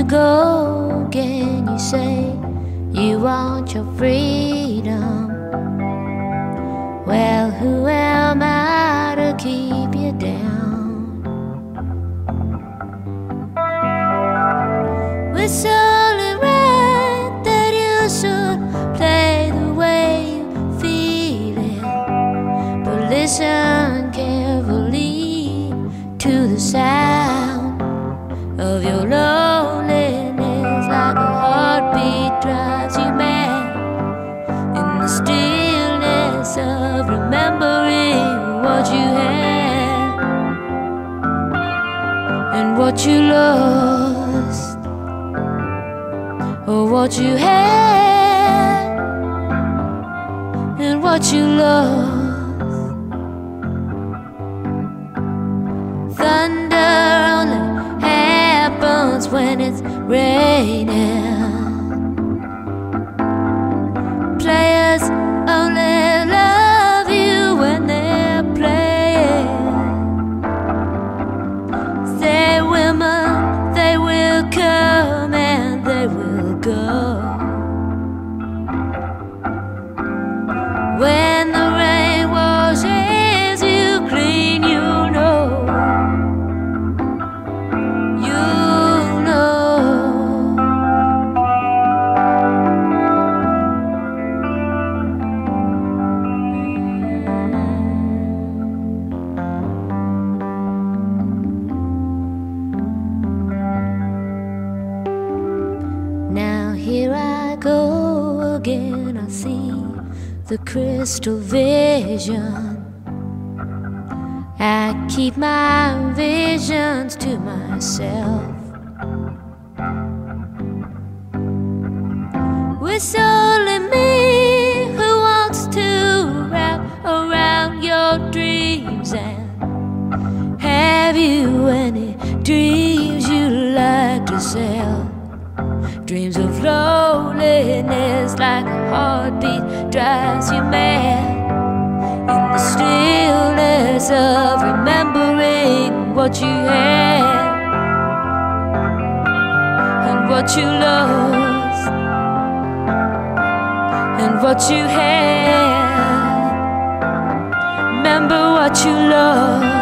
go again. You say you want your freedom. Well, who am I to keep you down? It's only right that you should play the way you feel it, but listen carefully to the sound of your loneliness. Like a heartbeat drives you mad in the stillness of remembering what you had and what you lost, or what you had and what you lost. Thunder only happens when it's raining. Players only love you when they're playing. Say women, they will come and they will go. When the rain washes you clean, you know. Now here I go again, I see the crystal vision. I keep my visions to myself. It's only me who wants to wrap around your dreams. And have you any dreams you like to sell? Dreams of loneliness, like a heartbeat drives you mad in the stillness of remembering what you had and what you lost and what you had. Remember what you lost.